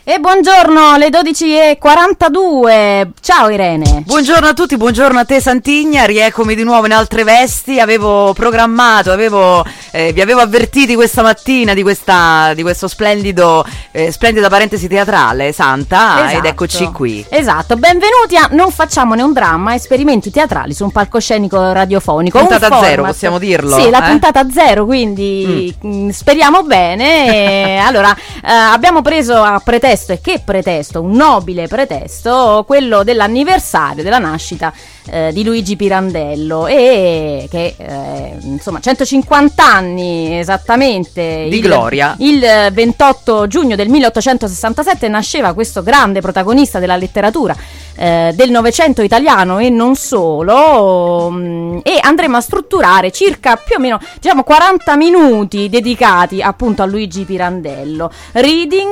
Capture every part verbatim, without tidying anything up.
E buongiorno, le dodici e quarantadue. Ciao Irene. Buongiorno a tutti, buongiorno a te Santigna, rieccomi di nuovo in altre vesti. Avevo programmato, avevo, eh, vi avevo avvertiti questa mattina di, questa, di questo splendido, eh, splendida parentesi teatrale, Santa, Esatto. Ed eccoci qui. Esatto, benvenuti a Non facciamo né un dramma, esperimenti teatrali su un palcoscenico radiofonico. Puntata un zero, possiamo dirlo? Sì, la eh? puntata zero, quindi mm. speriamo bene. E allora, eh, abbiamo preso a pretesto, e che pretesto, un nobile pretesto, quello dell'anniversario della nascita eh, di Luigi Pirandello, e che eh, insomma centocinquanta anni esattamente di il, gloria. Il ventotto giugno del milleottocentosessantasette nasceva questo grande protagonista della letteratura eh, del Novecento italiano e non solo, mh, e andremo a strutturare circa più o meno diciamo quaranta minuti dedicati appunto a Luigi Pirandello, reading,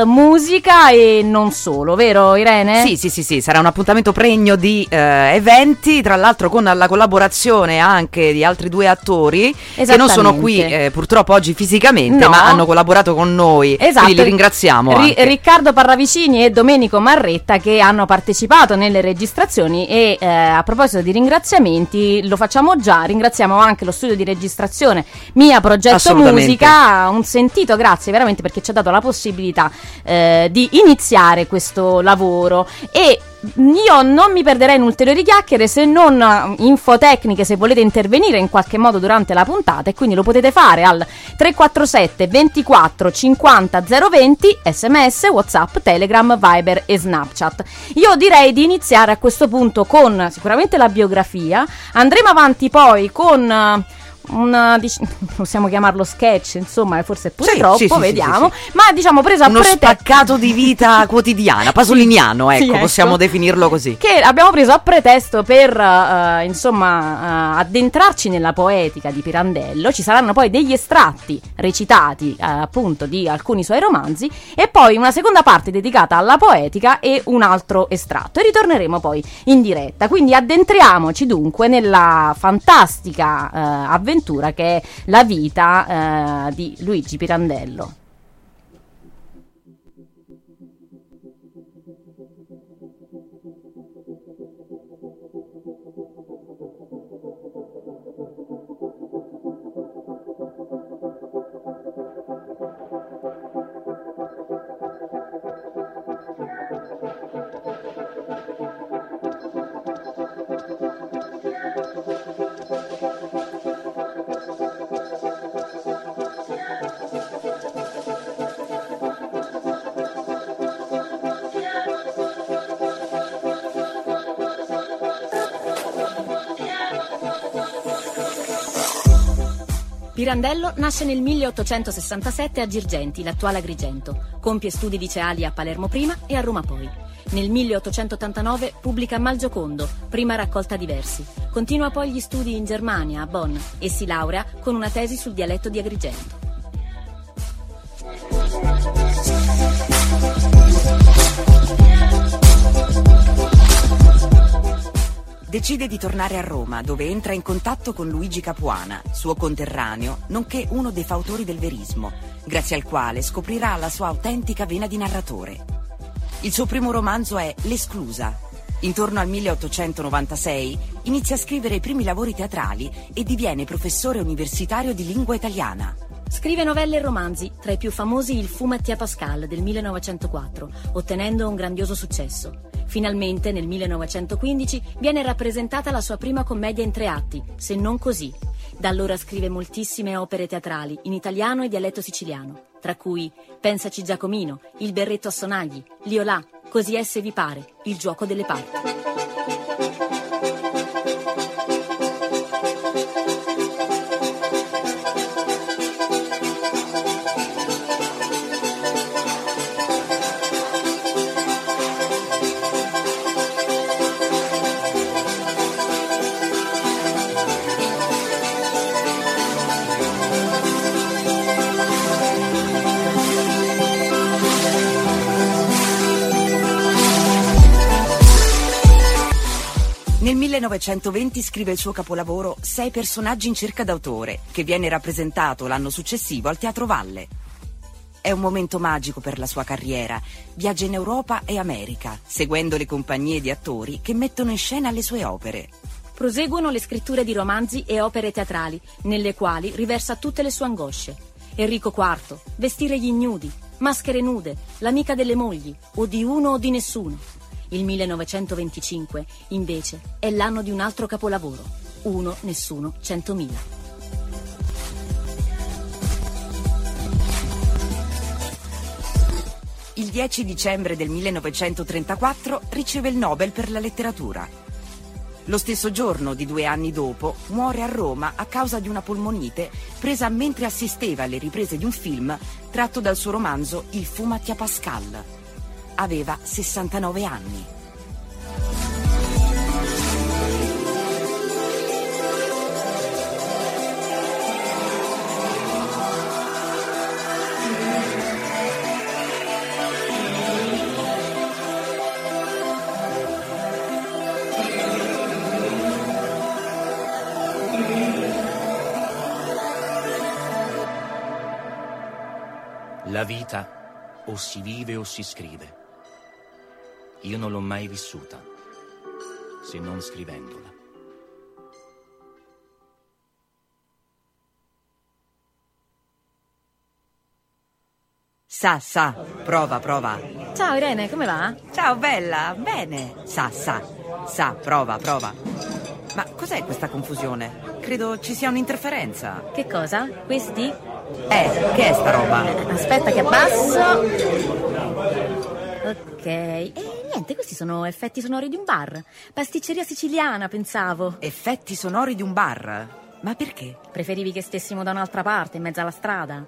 musica e non solo, vero Irene? Sì, sì, sì, sì, sarà un appuntamento pregno di eh, eventi, tra l'altro con la collaborazione anche di altri due attori che non sono qui eh, purtroppo oggi fisicamente, no. ma hanno collaborato con noi, esatto. Quindi li ringraziamo. Ri- anche. Riccardo Parravicini e Domenico Marretta, che hanno partecipato nelle registrazioni, e eh, a proposito di ringraziamenti lo facciamo già, ringraziamo anche lo studio di registrazione Mia Progetto Musica, un sentito grazie veramente, perché ci ha dato la possibilità eh, di iniziare questo lavoro. E io non mi perderei in ulteriori chiacchiere, se non info tecniche, se volete intervenire in qualche modo durante la puntata, e quindi lo potete fare al tre quattro sette ventiquattro cinquanta zero venti, sms, whatsapp, telegram, viber e snapchat. Io direi di iniziare a questo punto con sicuramente la biografia, andremo avanti poi con una, possiamo chiamarlo sketch, insomma forse è pure sì, troppo, sì, sì, vediamo, sì, sì. ma diciamo preso a uno pretesto spaccato di vita quotidiana, pasoliniano, ecco, sì, ecco, possiamo definirlo così, che abbiamo preso a pretesto per uh, insomma uh, addentrarci nella poetica di Pirandello. Ci saranno poi degli estratti recitati uh, appunto di alcuni suoi romanzi, e poi una seconda parte dedicata alla poetica e un altro estratto, e ritorneremo poi in diretta. Quindi addentriamoci dunque nella fantastica uh, avventura che è la vita eh, di Luigi Pirandello. Pirandello nasce nel milleottocentosessantasette a Girgenti, l'attuale Agrigento. Compie studi liceali a Palermo prima e a Roma poi. Nel milleottocentottantanove pubblica Malgiocondo, prima raccolta di versi. Continua poi gli studi in Germania, a Bonn, e si laurea con una tesi sul dialetto di Agrigento. Decide di tornare a Roma, dove entra in contatto con Luigi Capuana, suo conterraneo, nonché uno dei fautori del verismo, grazie al quale scoprirà la sua autentica vena di narratore. Il suo primo romanzo è L'Esclusa. Intorno al milleottocentonovantasei inizia a scrivere i primi lavori teatrali e diviene professore universitario di lingua italiana. Scrive novelle e romanzi, tra i più famosi Il Fumetti a Pascal del millenovecentoquattro, ottenendo un grandioso successo. Finalmente, nel millenovecentoquindici, viene rappresentata la sua prima commedia in tre atti, Se non così. Da allora scrive moltissime opere teatrali, in italiano e dialetto siciliano, tra cui Pensaci Giacomino, Il berretto a sonagli, Liolà, Così è se vi pare, Il gioco delle parti. Nel millenovecentoventi scrive il suo capolavoro Sei personaggi in cerca d'autore, che viene rappresentato l'anno successivo al Teatro Valle. È un momento magico per la sua carriera. Viaggia in Europa e America, seguendo le compagnie di attori che mettono in scena le sue opere. Proseguono le scritture di romanzi e opere teatrali, nelle quali riversa tutte le sue angosce. Enrico quarto, Vestire gli ignudi, Maschere nude, L'amica delle mogli, O di uno o di nessuno. Il millenovecentoventicinque, invece, è l'anno di un altro capolavoro. Uno, nessuno, centomila. Il dieci dicembre del millenovecentotrentaquattro riceve il Nobel per la letteratura. Lo stesso giorno, di due anni dopo, muore a Roma a causa di una polmonite presa mentre assisteva alle riprese di un film tratto dal suo romanzo Il Fumat a Pascal. Aveva sessantanove anni. La vita o si vive o si scrive. Io non l'ho mai vissuta, se non scrivendola. Sa, sa, prova, prova. Ciao Irene, come va? Ciao bella, bene. Sa, sa, sa, prova, prova. Ma cos'è questa confusione? Credo ci sia un'interferenza. Che cosa? Questi? Eh, che è sta roba? Aspetta che abbasso. Ok. E niente, questi sono effetti sonori di un bar. Pasticceria siciliana, pensavo. Effetti sonori di un bar? Ma perché? Preferivi che stessimo da un'altra parte, in mezzo alla strada?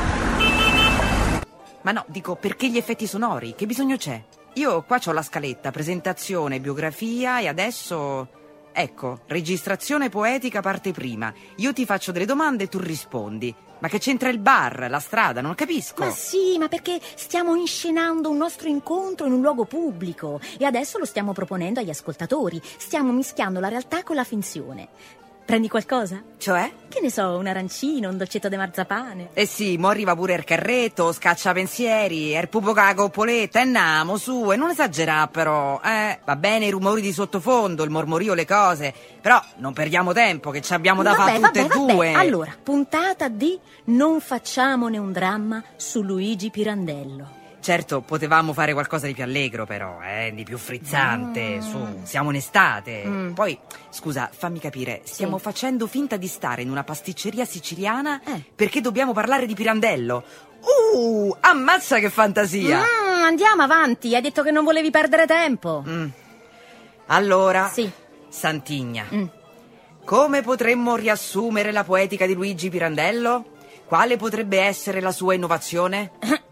Ma no, dico, perché gli effetti sonori? Che bisogno c'è? Io qua c'ho la scaletta, presentazione, biografia e adesso... Ecco, registrazione poetica parte prima. Io ti faccio delle domande e tu rispondi. Ma che c'entra il bar, la strada? Non capisco. Ma sì, ma perché stiamo inscenando un nostro incontro in un luogo pubblico e adesso lo stiamo proponendo agli ascoltatori. Stiamo mischiando la realtà con la finzione. Prendi qualcosa? Cioè? Che ne so, un arancino, un dolcetto di marzapane. Eh sì, mo arriva pure il carretto, scaccia pensieri, er pupo con la coppoletta, e namo, su, e non esagerà però, eh. Va bene i rumori di sottofondo, il mormorio, le cose, però non perdiamo tempo, che ci abbiamo da fare tutte e due. Allora, puntata di Non facciamone un dramma su Luigi Pirandello. Certo, potevamo fare qualcosa di più allegro però, eh, di più frizzante, mm. su, siamo in estate. Mm. Poi, scusa, fammi capire, stiamo sì. facendo finta di stare in una pasticceria siciliana eh. perché dobbiamo parlare di Pirandello. Uh, ammazza che fantasia! Mm, andiamo avanti, hai detto che non volevi perdere tempo. Mm. Allora, sì. Santigna, mm. come potremmo riassumere la poetica di Luigi Pirandello? Quale potrebbe essere la sua innovazione?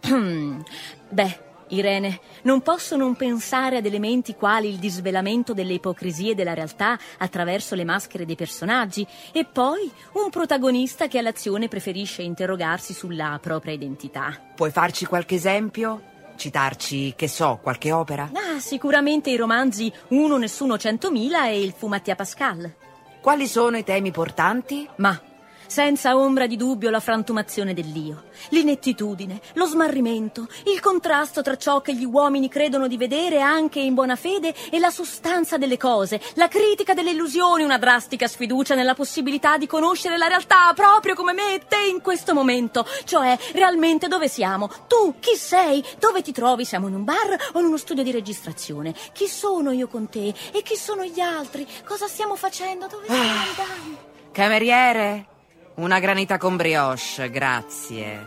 Beh, Irene, non posso non pensare ad elementi quali il disvelamento delle ipocrisie della realtà attraverso le maschere dei personaggi e poi un protagonista che all'azione preferisce interrogarsi sulla propria identità. Puoi farci qualche esempio? Citarci, che so, qualche opera? Ah, sicuramente i romanzi Uno, nessuno, centomila e Il Fumat a Pascal. Quali sono i temi portanti? Ma... senza ombra di dubbio la frantumazione dell'io, l'inettitudine, lo smarrimento, il contrasto tra ciò che gli uomini credono di vedere anche in buona fede e la sostanza delle cose, la critica delle illusioni, una drastica sfiducia nella possibilità di conoscere la realtà proprio come me e te in questo momento, cioè realmente dove siamo, tu chi sei, dove ti trovi, siamo in un bar o in uno studio di registrazione, chi sono io con te e chi sono gli altri, cosa stiamo facendo, dove stiamo ah, andando? Cameriere? Una granita con brioche, grazie.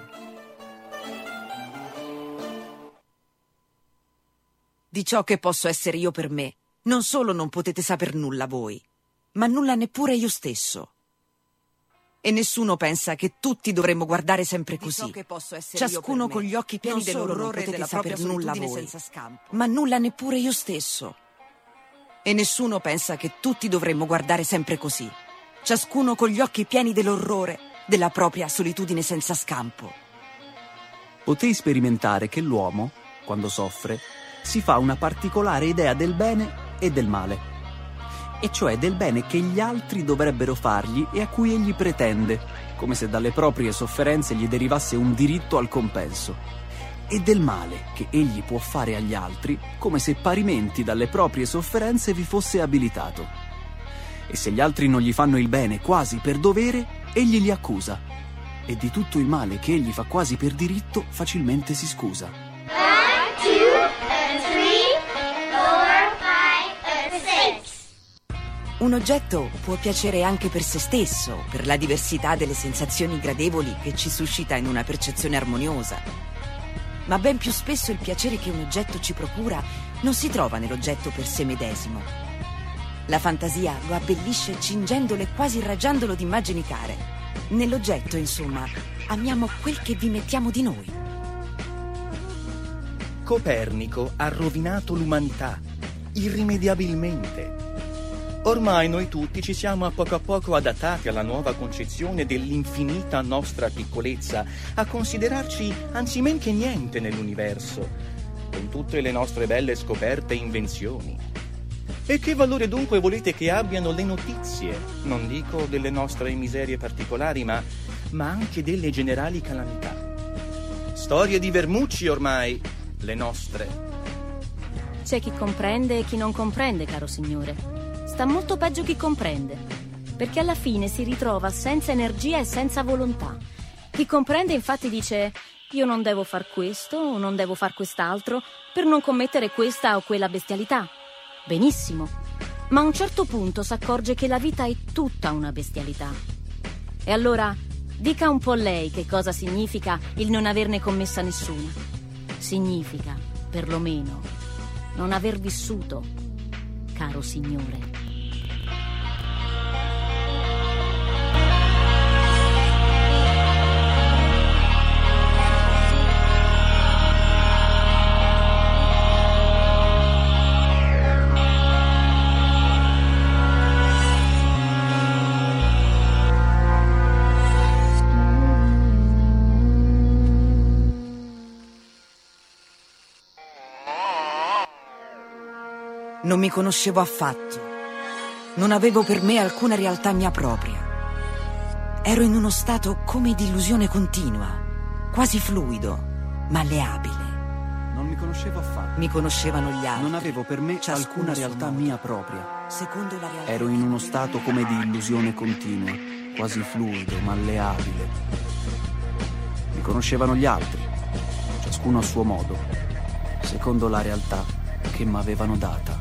Di ciò che posso essere io per me, non solo non potete saper nulla voi, ma nulla neppure io stesso. E nessuno pensa che tutti dovremmo guardare sempre così. Ciascuno con gli occhi pieni dell'orrore non potete saper nulla voi, ma nulla neppure io stesso. E nessuno pensa che tutti dovremmo guardare sempre così. Ciascuno con gli occhi pieni dell'orrore della propria solitudine senza scampo. Potei sperimentare che l'uomo, quando soffre, si fa una particolare idea del bene e del male, e cioè del bene che gli altri dovrebbero fargli e a cui egli pretende, come se dalle proprie sofferenze gli derivasse un diritto al compenso, e del male che egli può fare agli altri, come se parimenti dalle proprie sofferenze vi fosse abilitato. E se gli altri non gli fanno il bene quasi per dovere, egli li accusa, e di tutto il male che egli fa quasi per diritto facilmente si scusa. One, two, and three, four, five, and six. Un oggetto può piacere anche per se stesso, per la diversità delle sensazioni gradevoli che ci suscita in una percezione armoniosa. Ma ben più spesso il piacere che un oggetto ci procura non si trova nell'oggetto per sé medesimo. La fantasia lo abbellisce cingendolo e quasi irraggiandolo di immagini care. Nell'oggetto, insomma, amiamo quel che vi mettiamo di noi. Copernico ha rovinato l'umanità, irrimediabilmente. Ormai noi tutti ci siamo a poco a poco adattati alla nuova concezione dell'infinita nostra piccolezza, a considerarci anzi men che niente nell'universo, con tutte le nostre belle scoperte e invenzioni. E che valore dunque volete che abbiano le notizie, non dico delle nostre miserie particolari, ma, ma anche delle generali calamità? Storie di vermucci ormai, le nostre. C'è chi comprende e chi non comprende, caro signore. Sta molto peggio chi comprende, perché alla fine si ritrova senza energia e senza volontà. Chi comprende infatti dice: io non devo far questo o non devo far quest'altro per non commettere questa o quella bestialità. Benissimo, ma a un certo punto si accorge che la vita è tutta una bestialità. E allora dica un po' lei che cosa significa il non averne commessa nessuna. Significa, perlomeno, non aver vissuto, caro signore. Non mi conoscevo affatto. Non avevo per me alcuna realtà mia propria. Ero in uno stato come di illusione continua, quasi fluido, malleabile. Non mi conoscevo affatto. Mi conoscevano gli altri. Non avevo per me Ciascuno alcuna a suo realtà modo. mia propria. Secondo la realtà. Ero in uno stato come di illusione continua, quasi fluido, malleabile. Mi conoscevano gli altri, ciascuno a suo modo, secondo la realtà che m'avevano data.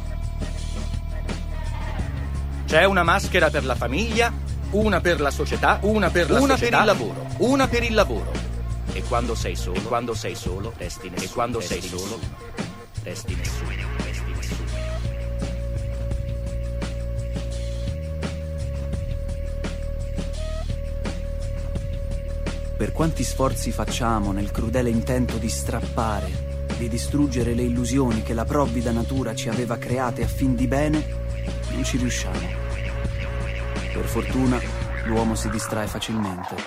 C'è una maschera per la famiglia, una per la società, una per la una società, per il lavoro, una per il lavoro. E quando sei solo, quando sei solo, resti nessuno. E quando resti sei solo, resti nessuno, resti nessuno. Per quanti sforzi facciamo nel crudele intento di strappare, di distruggere le illusioni che la provvida natura ci aveva create a fin di bene, non ci riusciamo. Per fortuna, l'uomo si distrae facilmente.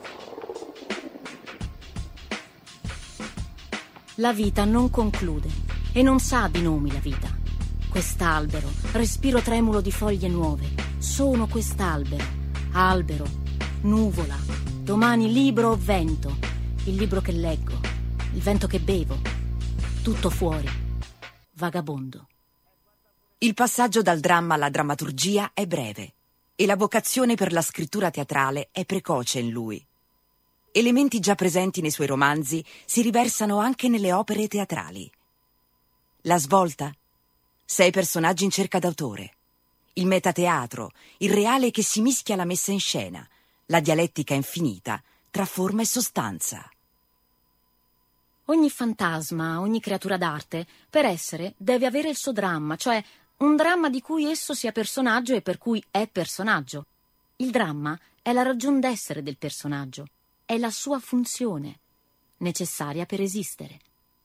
La vita non conclude e non sa di nomi la vita. Quest'albero, respiro tremulo di foglie nuove. Sono quest'albero, albero, nuvola, domani libro o vento, il libro che leggo, il vento che bevo, tutto fuori, vagabondo. Il passaggio dal dramma alla drammaturgia è breve e la vocazione per la scrittura teatrale è precoce in lui. Elementi già presenti nei suoi romanzi si riversano anche nelle opere teatrali. La svolta? Sei personaggi in cerca d'autore. Il metateatro, il reale che si mischia alla messa in scena, la dialettica infinita tra forma e sostanza. Ogni fantasma, ogni creatura d'arte, per essere, deve avere il suo dramma, cioè un dramma di cui esso sia personaggio e per cui è personaggio. Il dramma è la ragion d'essere del personaggio, è la sua funzione, necessaria per esistere.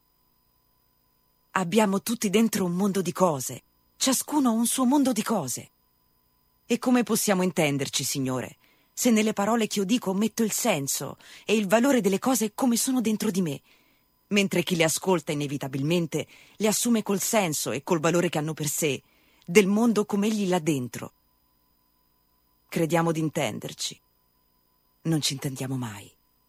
Abbiamo tutti dentro un mondo di cose, ciascuno un suo mondo di cose. E come possiamo intenderci, Signore, se nelle parole che io dico metto il senso e il valore delle cose come sono dentro di me, mentre chi le ascolta inevitabilmente le assume col senso e col valore che hanno per sé, del mondo come egli l'ha dentro. Crediamo di intenderci. non ci intendiamo mai.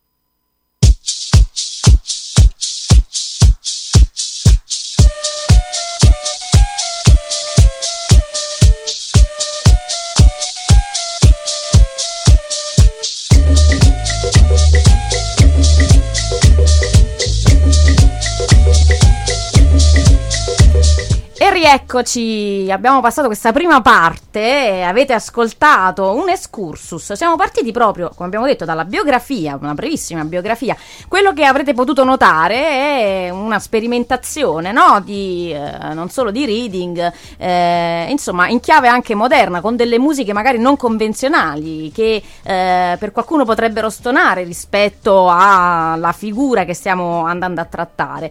E rieccoci, abbiamo passato questa prima parte e avete ascoltato un excursus. Siamo partiti proprio, come abbiamo detto, dalla biografia, una brevissima biografia. Quello che avrete potuto notare è una sperimentazione, no? Di, eh, non solo di reading, eh, insomma, in chiave anche moderna, con delle musiche magari non convenzionali, che eh, per qualcuno potrebbero stonare rispetto alla figura che stiamo andando a trattare.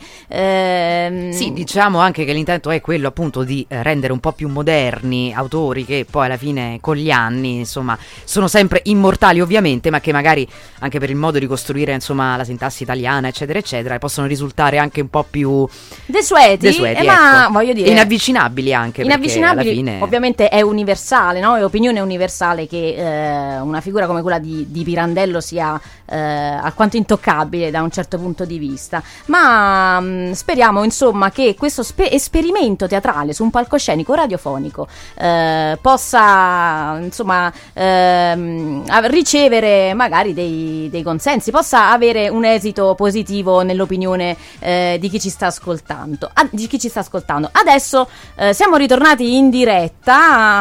Eh, sì, diciamo anche che l'intento è quello appunto di eh, rendere un po' più moderni autori che poi alla fine con gli anni insomma sono sempre immortali ovviamente, ma che magari anche per il modo di costruire insomma la sintassi italiana eccetera eccetera possono risultare anche un po' più desueti, desueti eh, ecco. Ma voglio dire inavvicinabili anche, inavvicinabili perché alla fine ovviamente è universale, no? È opinione universale che eh, una figura come quella di, di Pirandello sia eh, alquanto intoccabile da un certo punto di vista, ma mh, speriamo insomma che questo spe- esperimento teatrale su un palcoscenico radiofonico eh, possa insomma ehm, ricevere magari dei, dei consensi, possa avere un esito positivo nell'opinione eh, di chi ci sta ascoltando. Ah, di chi ci sta ascoltando. Adesso eh, siamo ritornati in diretta,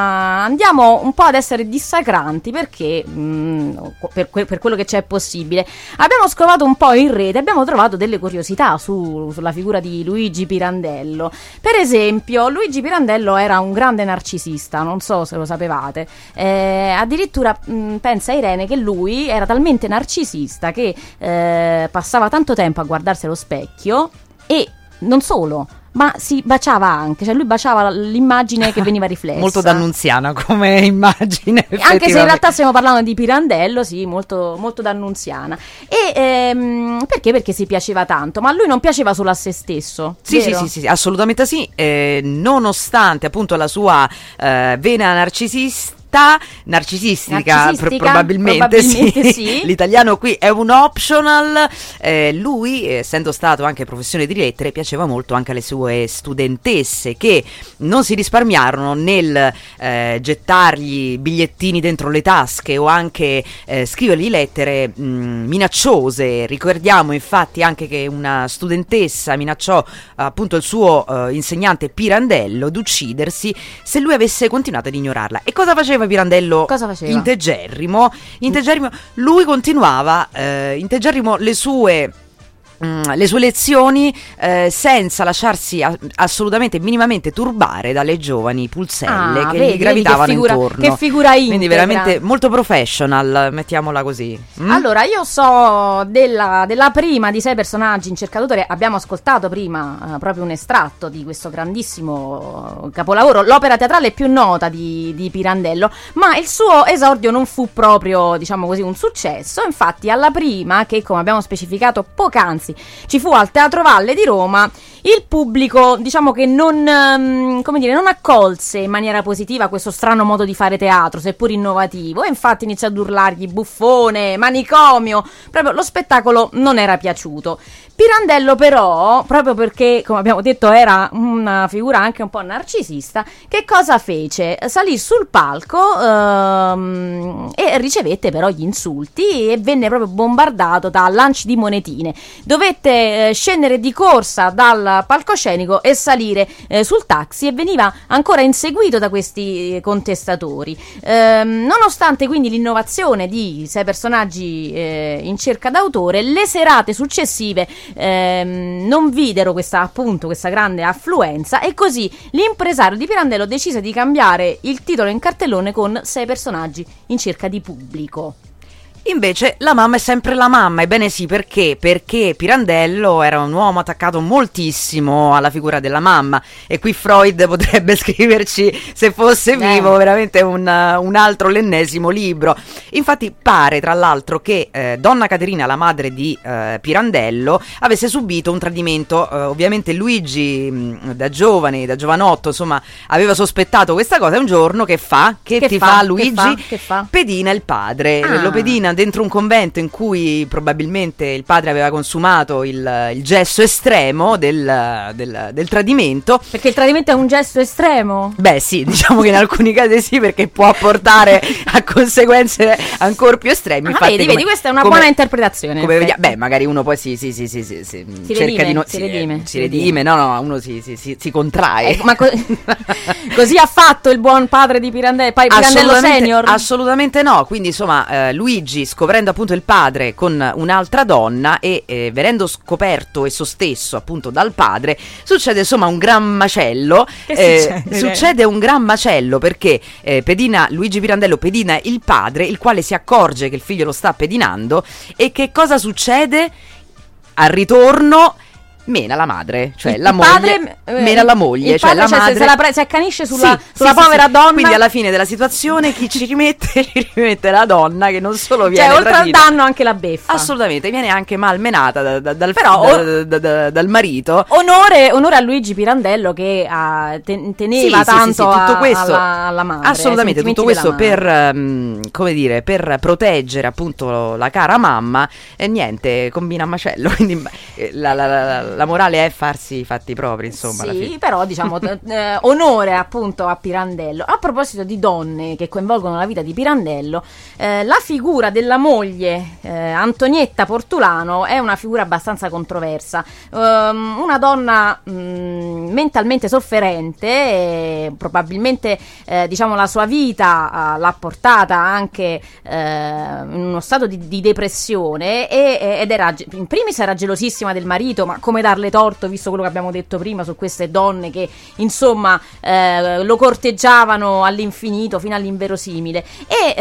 andiamo un po' ad essere dissacranti perché mh, per, que- per quello che c'è possibile. Abbiamo scovato un po' in rete, abbiamo trovato delle curiosità su, sulla figura di Luigi Pirandello. Per esempio, Luigi Pirandello era un grande narcisista, non so se lo sapevate. Eh, addirittura mh, pensa Irene che lui era talmente narcisista che eh, passava tanto tempo a guardarsi allo specchio e non solo, ma si baciava anche, cioè lui baciava l'immagine che veniva riflessa. Molto d'annunziana come immagine, anche se in realtà stiamo parlando di Pirandello, sì, molto, molto d'annunziana. E ehm, perché? Perché si piaceva tanto, ma lui non piaceva solo a se stesso. Sì, vero? sì, sì, sì, assolutamente sì, eh, nonostante appunto la sua eh, vena narcisista narcisistica, narcisistica pro- probabilmente, probabilmente sì. sì. L'italiano qui è un optional. Eh, lui, essendo stato anche professore di lettere, piaceva molto anche alle sue studentesse, che non si risparmiarono nel eh, gettargli bigliettini dentro le tasche o anche eh, scrivergli lettere mh, minacciose. Ricordiamo infatti anche che una studentessa minacciò appunto il suo eh, insegnante Pirandello d'uccidersi se lui avesse continuato ad ignorarla. E cosa faceva Pirandello? Cosa faceva? Integerrimo, integerrimo, lui continuava eh, integerrimo le sue mm, le sue lezioni eh, senza lasciarsi a- assolutamente minimamente turbare dalle giovani pulzelle Ah, che vedi, gli gravitavano vedi che figura- intorno. che figura integra. Quindi veramente molto professional, mettiamola così. Mm? Allora, io so della, della prima di sei personaggi in cerca d'autore. Abbiamo ascoltato prima eh, proprio un estratto di questo grandissimo capolavoro, l'opera teatrale più nota di, di Pirandello, ma il suo esordio non fu proprio, diciamo così, un successo. Infatti alla prima, che come abbiamo specificato poc'anzi ci fu al Teatro Valle di Roma, il pubblico diciamo che non, um, come dire, non accolse in maniera positiva questo strano modo di fare teatro, seppur innovativo, e infatti iniziò ad urlargli buffone, manicomio, proprio lo spettacolo non era piaciuto. Pirandello però, proprio perché come abbiamo detto era una figura anche un po' narcisista, che cosa fece? Salì sul palco ehm, e ricevette però gli insulti e venne proprio bombardato da lanci di monetine. Dovette eh, scendere di corsa dal palcoscenico e salire eh, sul taxi e veniva ancora inseguito da questi contestatori. Ehm, nonostante quindi l'innovazione di sei personaggi eh, in cerca d'autore, le serate successive ehm, non videro questa appunto questa grande affluenza, e così l'impresario di Pirandello decise di cambiare il titolo in cartellone con sei personaggi in cerca di pubblico. Invece la mamma è sempre la mamma, ebbene sì, perché? Perché Pirandello era un uomo attaccato moltissimo alla figura della mamma, e qui Freud potrebbe scriverci, se fosse vivo, eh. veramente un, un altro, l'ennesimo libro. Infatti pare tra l'altro che eh, Donna Caterina, la madre di eh, Pirandello, avesse subito un tradimento. eh, ovviamente Luigi mh, da giovane, da giovanotto, insomma, aveva sospettato questa cosa, e un giorno che fa? Che, Che ti fa? fa, Che Luigi? fa? Che fa? Pedina il padre, Ah. lo pedina bambina dentro un convento in cui probabilmente il padre aveva consumato il, il gesto estremo del, del, del tradimento. Perché il tradimento è un gesto estremo? Beh sì, diciamo che in alcuni casi sì, perché può portare a conseguenze ancora più estreme. Ah, Infatti, vedi, come, vedi, questa è una come, buona interpretazione. Come vediamo, beh, magari uno poi si, si, si, si, si, si, si cerca redime, di no, si si, redime, si redime, no, no, uno si, si, si, si contrae. Ecco, ma co- così ha fatto il buon padre di Pirandello, pa- Pirandello senior? Assolutamente no, quindi insomma eh, Luigi, scoprendo appunto il padre con un'altra donna e eh, venendo scoperto esso stesso appunto dal padre, succede insomma un gran macello. Che eh, succede? Succede un gran macello perché eh, pedina Luigi Pirandello pedina il padre, il quale si accorge che il figlio lo sta pedinando, e che cosa succede? Al ritorno mena la madre, cioè il la moglie, padre, eh, mena la moglie, il cioè padre, la cioè, madre se, se la pre- si accanisce sulla, Sì, sulla sì, sì, povera sì. donna. Quindi alla fine della situazione chi ci rimette? Ci rimette la donna, che non solo viene cioè oltre tradita, al danno anche la beffa. assolutamente, viene anche malmenata da, da, dal, Però, da, o- da, da, dal marito. Onore, onore a Luigi Pirandello che ah, te- teneva Sì, sì, tanto sì, sì, tutto a- questo, alla, alla madre. assolutamente, ai tutto sentimenti questo della madre. per um, come dire, per proteggere appunto la cara mamma, e niente, combina macello. Quindi eh, la, la, la, la morale è farsi i fatti propri, insomma, alla Sì, fine. però diciamo eh, onore appunto a Pirandello. A proposito di donne che coinvolgono la vita di Pirandello, eh, la figura della moglie eh, Antonietta Portulano è una figura abbastanza controversa. Um, una donna mh, mentalmente sofferente, e probabilmente eh, diciamo la sua vita uh, l'ha portata anche uh, in uno stato di, di depressione, e, ed era in primis era gelosissima del marito, ma come darle torto visto quello che abbiamo detto prima su queste donne che insomma eh, lo corteggiavano all'infinito fino all'inverosimile, e,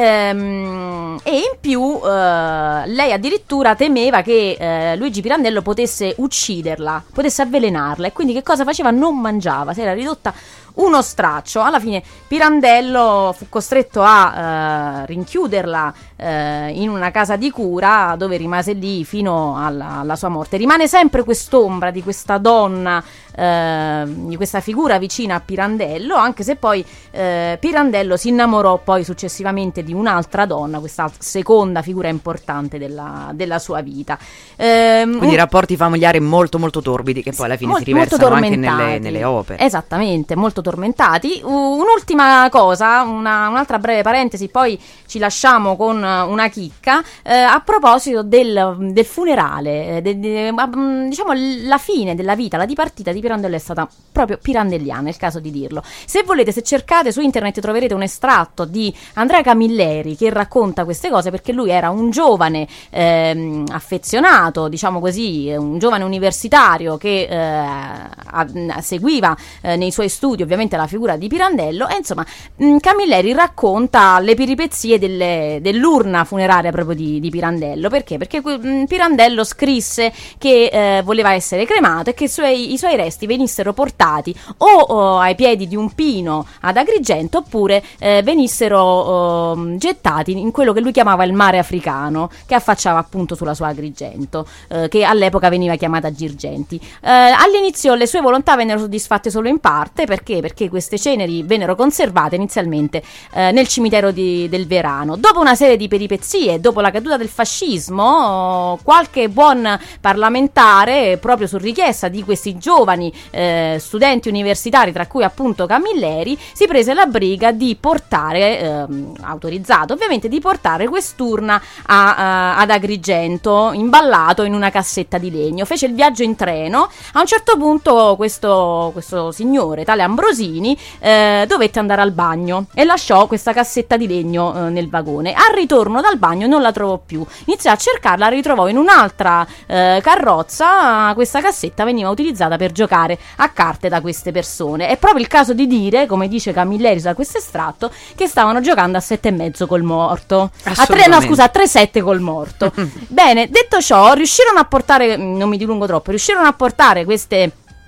ehm, e in più eh, lei addirittura temeva che eh, Luigi Pirandello potesse ucciderla, potesse avvelenarla, e quindi che cosa faceva? Non mangiava, si era ridotta uno straccio. Alla fine Pirandello fu costretto a eh, rinchiuderla eh, in una casa di cura, dove rimase lì fino alla, alla sua morte. Rimane sempre quest'ombra di questa donna, eh, di questa figura vicina a Pirandello, anche se poi eh, Pirandello si innamorò poi successivamente di un'altra donna, questa seconda figura importante della, della sua vita. Eh, Quindi un... rapporti familiari molto molto torbidi, che poi alla fine Mol- si riversano molto anche nelle, tormentati. nelle opere. Esattamente, molto tormentati. Uh, un'ultima cosa, una, un'altra breve parentesi, poi ci lasciamo con uh, una chicca eh, a proposito del, del funerale, eh, de, de, uh, diciamo la fine della vita, la dipartita di Pirandello è stata proprio pirandelliana, è il caso di dirlo. Se volete, se cercate su internet troverete un estratto di Andrea Camilleri che racconta queste cose, perché lui era un giovane ehm, affezionato, diciamo così, un giovane universitario che eh, a, seguiva eh, nei suoi studi ovviamente la figura di Pirandello, e insomma mh, Camilleri racconta le peripezie delle, dell'urna funeraria proprio di, di Pirandello. Perché? Perché mh, Pirandello scrisse che eh, voleva essere cremato e che i suoi, i suoi resti venissero portati o, o ai piedi di un pino ad Agrigento, oppure eh, venissero oh, gettati in quello che lui chiamava il mare africano, che affacciava appunto sulla sua Agrigento, eh, che all'epoca veniva chiamata Girgenti. Eh, all'inizio le sue volontà vennero soddisfatte solo in parte. Perché? Perché queste ceneri vennero conservate inizialmente eh, nel cimitero di, del Verano. Dopo una serie di peripezie, dopo la caduta del fascismo, qualche buon parlamentare, proprio su richiesta di questi giovani eh, studenti universitari, tra cui appunto Camilleri, si prese la briga di portare, ehm, autorizzato ovviamente, di portare quest'urna a, a, ad Agrigento, imballato in una cassetta di legno. Fece il viaggio in treno. A un certo punto questo, questo signore, tale Ambrosini, eh, dovette andare al bagno e lasciò questa cassetta di legno eh, nel vagone. Al ritorno dal bagno non la trovò più, iniziò a cercarla, la ritrovò in un'altra eh, carrozza. Questa cassetta veniva utilizzata per giocare a carte da queste persone. È proprio il caso di dire, come dice Camilleri da questo estratto, che stavano giocando a sette e mezzo col morto, a tre, no scusa, a tre sette col morto. Bene, detto ciò, riuscirono a portare, non mi dilungo troppo, riuscirono a portare queste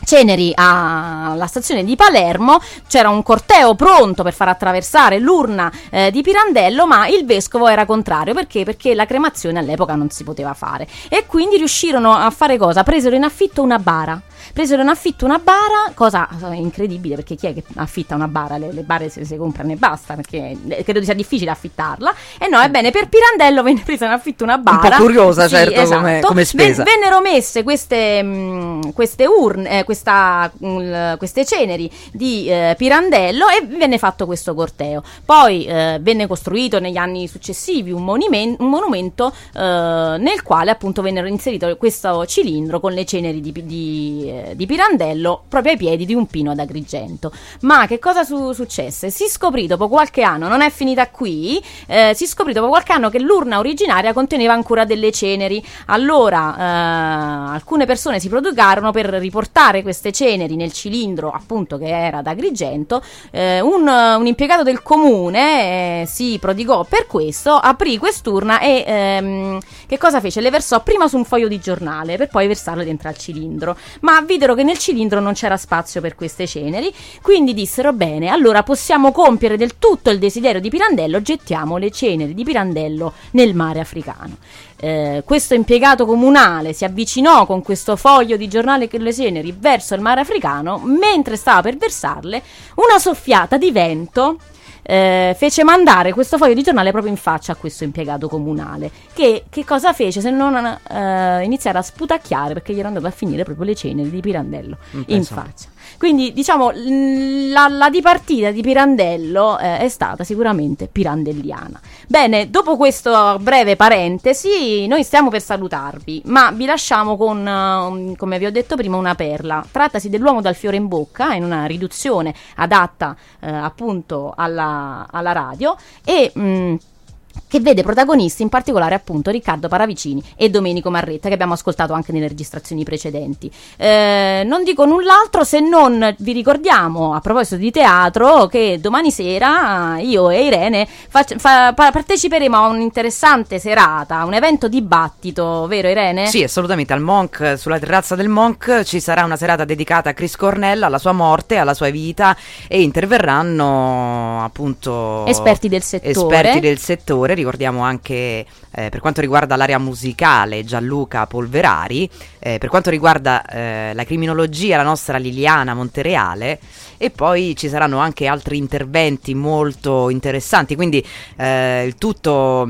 ceneri alla stazione di Palermo, c'era un corteo pronto per far attraversare l'urna eh, di Pirandello, ma il vescovo era contrario. Perché? Perché la cremazione all'epoca non si poteva fare, e quindi riuscirono a fare cosa? Presero in affitto una bara. Presero in affitto una bara, cosa incredibile, perché chi è che affitta una bara? Le, le bare se si comprano e basta, perché credo sia difficile affittarla. E no, ebbene, per Pirandello venne presa in affitto una bara. Un po' curiosa, sì, certo, esatto. come, come spesa. Ven- vennero messe queste, mh, queste urne, eh, questa, mh, queste ceneri di eh, Pirandello, e venne fatto questo corteo. Poi eh, venne costruito negli anni successivi un, monimen- un monumento eh, nel quale appunto vennero inserito questo cilindro con le ceneri di, di eh, di Pirandello proprio ai piedi di un pino ad Agrigento. Ma che cosa su- successe? Si scoprì dopo qualche anno, non è finita qui, eh, si scoprì dopo qualche anno che l'urna originaria conteneva ancora delle ceneri. Allora eh, alcune persone si prodigarono per riportare queste ceneri nel cilindro appunto che era ad Agrigento. eh, un, un impiegato del comune eh, si prodigò per questo, aprì quest'urna e ehm, che cosa fece? Le versò prima su un foglio di giornale per poi versarle dentro al cilindro, ma videro che nel cilindro non c'era spazio per queste ceneri, quindi dissero: bene, allora possiamo compiere del tutto il desiderio di Pirandello, gettiamo le ceneri di Pirandello nel mare africano. Eh, questo impiegato comunale si avvicinò con questo foglio di giornale con le ceneri verso il mare africano. Mentre stava per versarle, una soffiata di vento Eh, fece mandare questo foglio di giornale proprio in faccia a questo impiegato comunale, che che cosa fece se non eh, iniziare a sputacchiare, perché gli era andato a finire proprio le ceneri di Pirandello mm, in faccia. Quindi diciamo la, la dipartita di Pirandello eh, è stata sicuramente pirandelliana. Bene, dopo questo breve parentesi noi stiamo per salutarvi, ma vi lasciamo con, uh, come vi ho detto prima, una perla. Trattasi dell'Uomo dal fiore in bocca, in una riduzione adatta eh, appunto alla, alla radio, e mh, che vede protagonisti in particolare appunto Riccardo Paravicini e Domenico Marretta, che abbiamo ascoltato anche nelle registrazioni precedenti. Eh, non dico null'altro se non vi ricordiamo, a proposito di teatro, che domani sera io e Irene fac- fa- parteciperemo a un'interessante serata, un evento dibattito, vero Irene? Sì, assolutamente. Al Monk, sulla terrazza del Monk, ci sarà una serata dedicata a Chris Cornell, alla sua morte, alla sua vita, e interverranno appunto esperti del settore. Esperti del settore. Ricordiamo anche eh, per quanto riguarda l'area musicale Gianluca Polverari, eh, per quanto riguarda eh, la criminologia la nostra Liliana Montereale, e poi ci saranno anche altri interventi molto interessanti, quindi eh, il tutto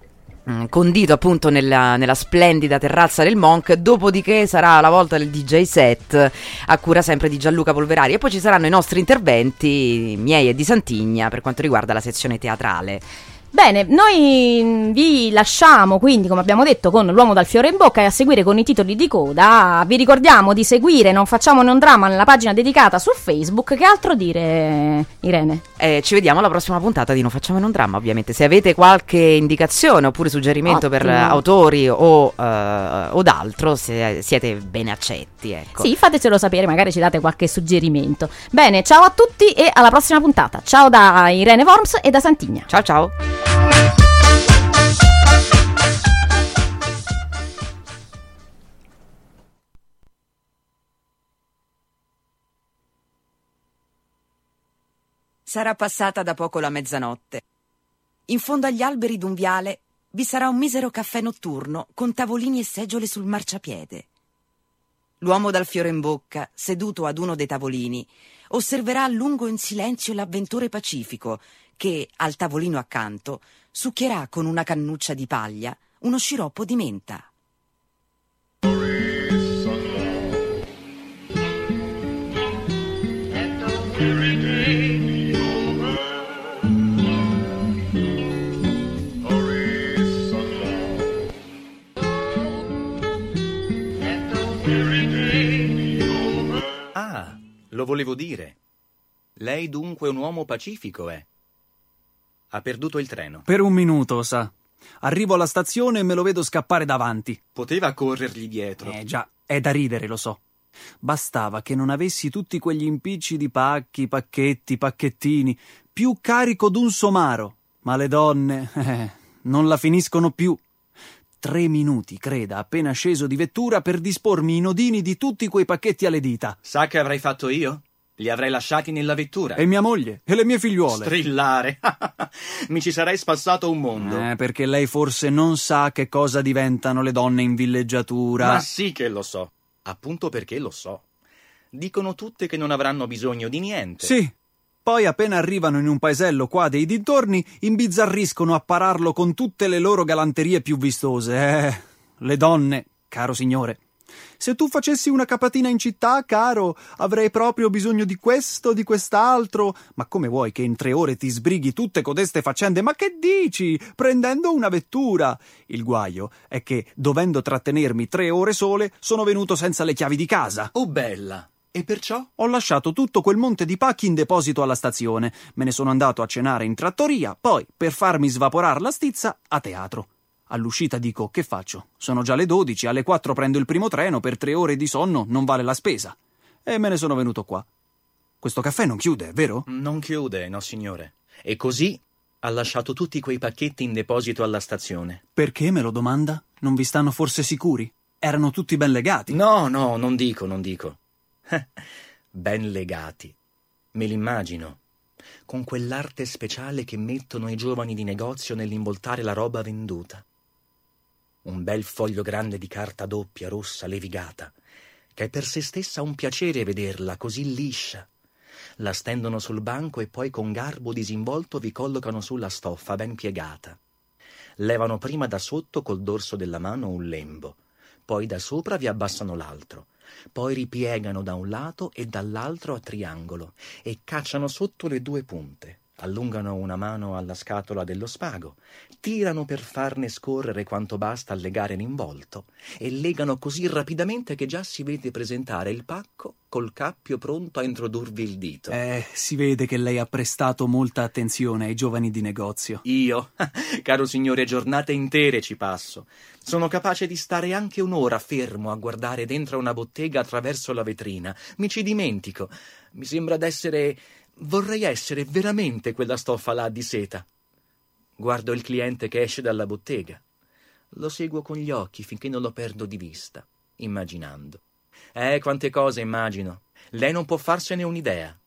mh, condito appunto nella, nella splendida terrazza del Monk. Dopodiché sarà la volta del D J set a cura sempre di Gianluca Polverari, e poi ci saranno i nostri interventi, miei e di Santigna, per quanto riguarda la sezione teatrale. Bene, noi vi lasciamo quindi, come abbiamo detto, con l'Uomo dal fiore in bocca, e a seguire con i titoli di coda. Vi ricordiamo di seguire Non facciamo non dramma nella pagina dedicata su Facebook. Che altro dire, Irene? Eh, ci vediamo alla prossima puntata di Non facciamo non dramma, ovviamente. Se avete qualche indicazione oppure suggerimento Ottimo. per autori o, uh, o d'altro, se siete ben accetti, ecco. Sì, fatecelo sapere, magari ci date qualche suggerimento. Bene, ciao a tutti e alla prossima puntata. Ciao da Irene Worms e da Santigna. Ciao ciao. Sarà passata da poco la mezzanotte. In fondo agli alberi d'un viale vi sarà un misero caffè notturno con tavolini e seggiole sul marciapiede. L'uomo dal fiore in bocca, seduto ad uno dei tavolini, osserverà a lungo in silenzio l'avventore pacifico che, al tavolino accanto, succhierà con una cannuccia di paglia uno sciroppo di menta. Ah, lo volevo dire. Lei dunque un uomo pacifico, è? Ha perduto il treno. Per un minuto, sa. Arrivo alla stazione e me lo vedo scappare davanti. Poteva corrergli dietro. Eh già, è da ridere, lo so. Bastava che non avessi tutti quegli impicci di pacchi, pacchetti, pacchettini, più carico d'un somaro. Ma le donne, eh, non la finiscono più. tre minuti, creda, appena sceso di vettura per dispormi i nodini di tutti quei pacchetti alle dita. Sa che avrei fatto io? Li avrei lasciati nella vettura. E mia moglie? E le mie figliuole? Strillare. Mi ci sarei spassato un mondo. Eh, perché lei forse non sa che cosa diventano le donne in villeggiatura. Ma sì che lo so. Appunto perché lo so. Dicono tutte che non avranno bisogno di niente. Sì. Poi appena arrivano in un paesello qua dei dintorni, imbizzarriscono a pararlo con tutte le loro galanterie più vistose. Eh, le donne, caro signore. Se tu facessi una capatina in città, caro, avrei proprio bisogno di questo, di quest'altro. Ma come vuoi che in tre ore ti sbrighi tutte codeste faccende? Ma che dici? Prendendo una vettura. Il guaio è che, dovendo trattenermi tre ore sole, sono venuto senza le chiavi di casa. Oh bella! E perciò? Ho lasciato tutto quel monte di pacchi in deposito alla stazione. Me ne sono andato a cenare in trattoria, poi, per farmi svaporar la stizza, a teatro. All'uscita dico, che faccio? Sono già le dodici, alle quattro prendo il primo treno, per tre ore di sonno non vale la spesa. E me ne sono venuto qua. Questo caffè non chiude, vero? Non chiude, no signore. E così ha lasciato tutti quei pacchetti in deposito alla stazione. Perché, me lo domanda? Non vi stanno forse sicuri? Erano tutti ben legati. No, no, non dico, non dico. Ben legati. Me l'immagino. Con quell'arte speciale che mettono i giovani di negozio nell'involtare la roba venduta. Un bel foglio grande di carta doppia, rossa, levigata, che è per se stessa un piacere vederla così liscia. La stendono sul banco e poi con garbo disinvolto vi collocano sulla stoffa ben piegata. Levano prima da sotto col dorso della mano un lembo, poi da sopra vi abbassano l'altro, poi ripiegano da un lato e dall'altro a triangolo e cacciano sotto le due punte. Allungano una mano alla scatola dello spago, tirano per farne scorrere quanto basta a legare l'involto e legano così rapidamente che già si vede presentare il pacco col cappio pronto a introdurvi il dito. Eh, si vede che lei ha prestato molta attenzione ai giovani di negozio. Io, caro signore, giornate intere ci passo. Sono capace di stare anche un'ora fermo a guardare dentro una bottega attraverso la vetrina. Mi ci dimentico. Mi sembra d'essere... Vorrei essere veramente quella stoffa là di seta. Guardo il cliente che esce dalla bottega. Lo seguo con gli occhi finché non lo perdo di vista, immaginando. Eh, quante cose immagino. Lei non può farsene un'idea.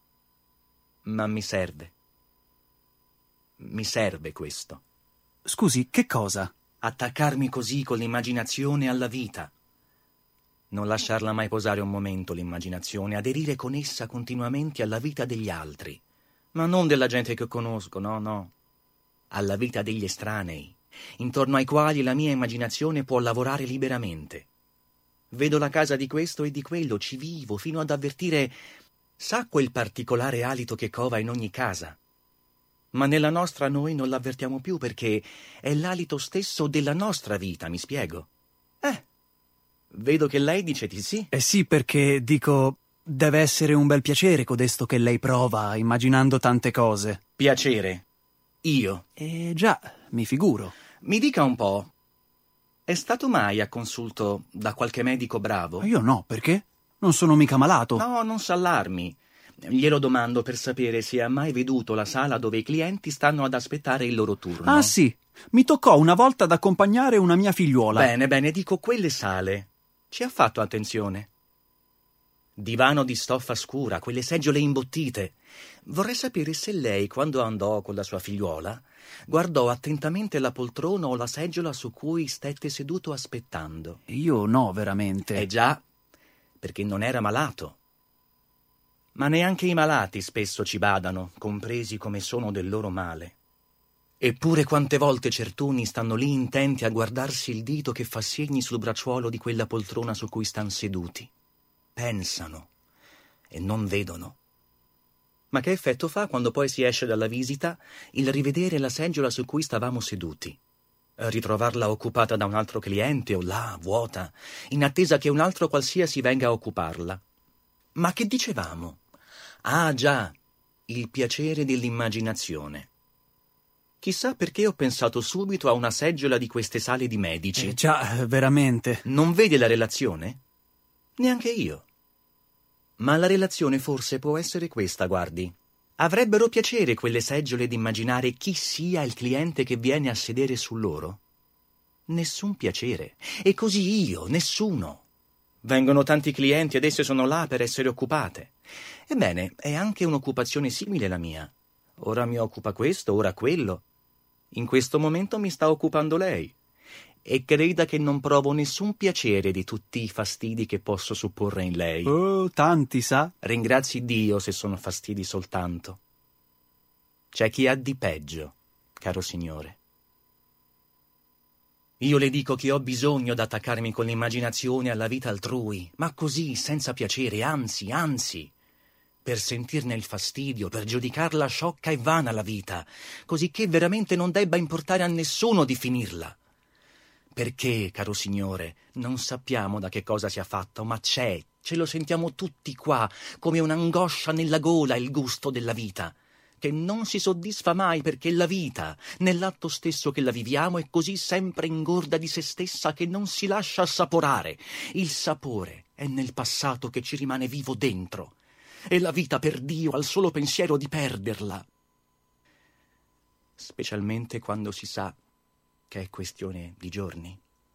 Ma mi serve. Mi serve questo. Scusi, che cosa? Attaccarmi così con l'immaginazione alla vita. Non lasciarla mai posare un momento l'immaginazione, aderire con essa continuamente alla vita degli altri, ma non della gente che conosco, no, no, alla vita degli estranei, intorno ai quali la mia immaginazione può lavorare liberamente. Vedo la casa di questo e di quello, ci vivo, fino ad avvertire, sa quel particolare alito che cova in ogni casa? Ma nella nostra noi non l'avvertiamo più perché è l'alito stesso della nostra vita, mi spiego? Eh, vedo che lei dice di sì. Eh sì, perché, dico, deve essere un bel piacere codesto che lei prova, immaginando tante cose. Piacere? Io? Eh già, mi figuro. Mi dica un po', è stato mai a consulto da qualche medico bravo? Io no, perché? Non sono mica malato. No, non s'allarmi. Glielo domando per sapere se ha mai veduto la sala dove i clienti stanno ad aspettare il loro turno. Ah sì, mi toccò una volta ad accompagnare una mia figliuola. Bene, bene, dico quelle sale. Ci ha fatto attenzione? Divano di stoffa scura, quelle seggiole imbottite. Vorrei sapere se lei, quando andò con la sua figliuola, guardò attentamente la poltrona o la seggiola su cui stette seduto aspettando. Io no, veramente. Eh già, perché non era malato. Ma neanche i malati spesso ci badano, compresi come sono del loro male. Eppure quante volte certuni stanno lì intenti a guardarsi il dito che fa segni sul bracciuolo di quella poltrona su cui stan seduti. Pensano e non vedono. Ma che effetto fa quando poi si esce dalla visita il rivedere la seggiola su cui stavamo seduti? Ritrovarla occupata da un altro cliente o là, vuota, in attesa che un altro qualsiasi venga a occuparla. Ma che dicevamo? Ah già, il piacere dell'immaginazione. Chissà perché ho pensato subito a una seggiola di queste sale di medici. Eh già, veramente. Non vede la relazione? Neanche io. Ma la relazione forse può essere questa, guardi. Avrebbero piacere quelle seggiole di immaginare chi sia il cliente che viene a sedere su loro? Nessun piacere. E così io, nessuno. Vengono tanti clienti ed esse sono là per essere occupate. Ebbene, è anche un'occupazione simile la mia. Ora mi occupa questo, ora quello. In questo momento mi sta occupando lei. E creda che non provo nessun piacere di tutti i fastidi che posso supporre in lei. Oh, tanti, sa? Ringrazi Dio se sono fastidi soltanto. C'è chi ha di peggio, caro signore. Io le dico che ho bisogno d'attaccarmi con l'immaginazione alla vita altrui, ma così, senza piacere, anzi, anzi, per sentirne il fastidio, per giudicarla sciocca e vana la vita, così che veramente non debba importare a nessuno di finirla. Perché, caro signore, non sappiamo da che cosa sia fatto, ma c'è, ce lo sentiamo tutti qua, come un'angoscia nella gola il gusto della vita, che non si soddisfa mai perché la vita, nell'atto stesso che la viviamo, è così sempre ingorda di se stessa che non si lascia assaporare. Il sapore è nel passato che ci rimane vivo dentro, e la vita, per Dio, al solo pensiero di perderla. Specialmente quando si sa che è questione di giorni.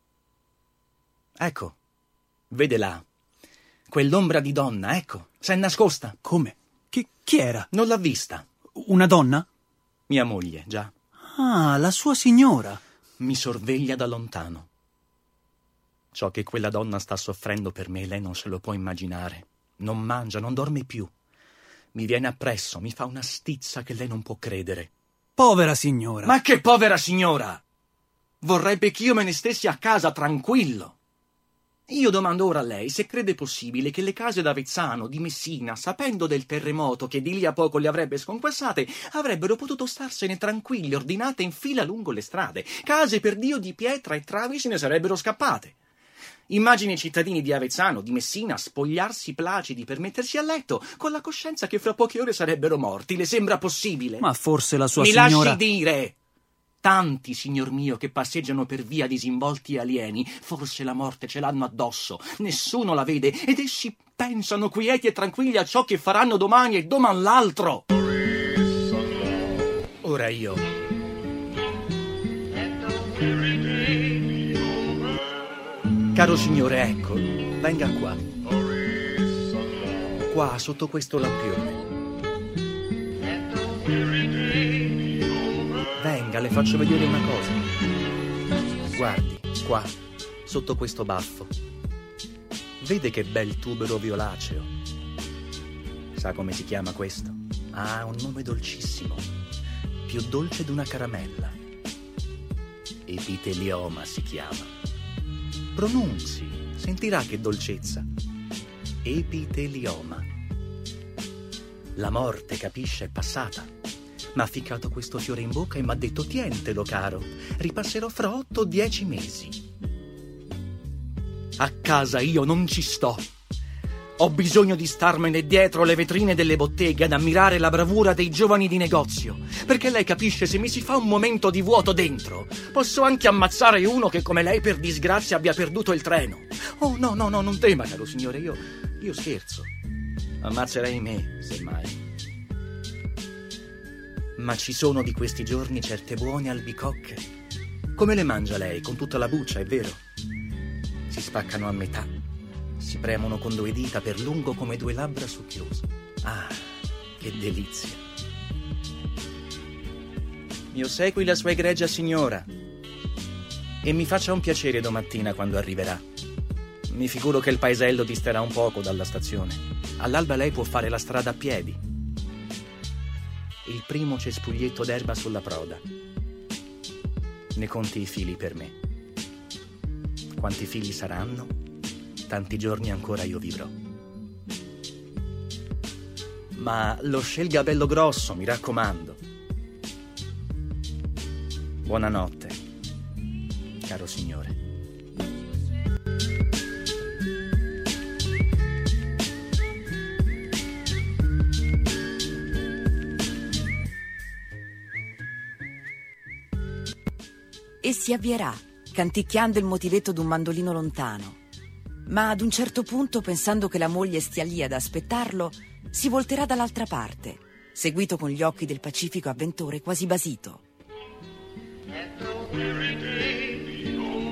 Ecco, vede là, quell'ombra di donna, ecco, s'è nascosta. Come? Chi, chi era? Non l'ha vista. Una donna? Mia moglie, già. Ah, la sua signora. Mi sorveglia da lontano. Ciò che quella donna sta soffrendo per me, lei non se lo può immaginare. Non mangia, non dorme più. Mi viene appresso, mi fa una stizza che lei non può credere. Povera signora. Ma che povera signora! Vorrebbe che io me ne stessi a casa tranquillo. Io domando ora a lei se crede possibile che le case d'Avezzano, di Messina, sapendo del terremoto che di lì a poco le avrebbe sconquassate, avrebbero potuto starsene tranquille, ordinate in fila lungo le strade. Case, per Dio, di pietra e travi se ne sarebbero scappate. Immagini i cittadini di Avezzano, di Messina, spogliarsi placidi per mettersi a letto, con la coscienza che fra poche ore sarebbero morti. Le sembra possibile? Ma forse la sua Mi signora... lasci dire! Tanti, signor mio, che passeggiano per via disinvolti e alieni, forse la morte ce l'hanno addosso, nessuno la vede, ed essi pensano quieti e tranquilli a ciò che faranno domani e doman l'altro. Ora io... Caro signore, ecco, venga qua. Qua, sotto questo lampione. Venga, le faccio vedere una cosa. Guardi, qua, sotto questo baffo. Vede che bel tubero violaceo? Sa come si chiama questo? Ha un nome dolcissimo, più dolce di una caramella. Epitelioma si chiama. Pronunzi, sentirà che dolcezza. Epitelioma. La morte, capisce, è passata. M'ha ficcato questo fiore in bocca e m'ha detto: tientelo, caro, ripasserò fra otto o dieci mesi. A casa io non ci sto. Ho bisogno di starmene dietro le vetrine delle botteghe ad ammirare la bravura dei giovani di negozio, perché lei capisce, se mi si fa un momento di vuoto dentro, posso anche ammazzare uno che come lei per disgrazia abbia perduto il treno. Oh no, no, no, non tema, caro signore, io, io scherzo. Ammazzerei me, semmai. Ma ci sono di questi giorni certe buone albicocche. Come le mangia lei? Con tutta la buccia, è vero? Si spaccano a metà, si premono con due dita per lungo come due labbra succhiose. Ah, che delizia! Io segui la sua egregia signora e mi faccia un piacere domattina quando arriverà. Mi figuro che il paesello disterà un poco dalla stazione. All'alba lei può fare la strada a piedi. Il primo cespuglietto d'erba sulla proda. Ne conti i fili per me. Quanti fili saranno, tanti giorni ancora io vivrò. Ma lo scelga bello grosso, mi raccomando. Buonanotte, caro signore. E si avvierà, canticchiando il motivetto d'un mandolino lontano. Ma ad un certo punto, pensando che la moglie stia lì ad aspettarlo, si volterà dall'altra parte, seguito con gli occhi del pacifico avventore quasi basito.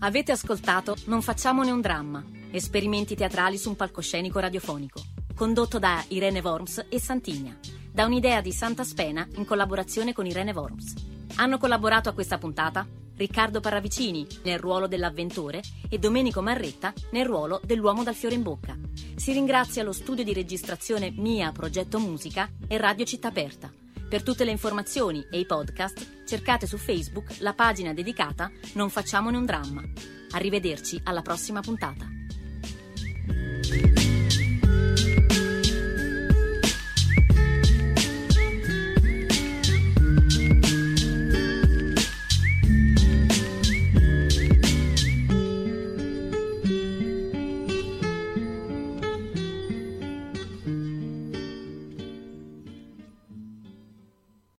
Avete ascoltato Non facciamone un dramma, esperimenti teatrali su un palcoscenico radiofonico, condotto da Irene Worms e Santigna, da un'idea di Santa Spena in collaborazione con Irene Worms. Hanno collaborato a questa puntata Riccardo Parravicini nel ruolo dell'avventore e Domenico Marretta nel ruolo dell'uomo dal fiore in bocca. Si ringrazia lo studio di registrazione Mia Progetto Musica e Radio Città Aperta. Per tutte le informazioni e i podcast cercate su Facebook la pagina dedicata Non facciamone un dramma. Arrivederci alla prossima puntata.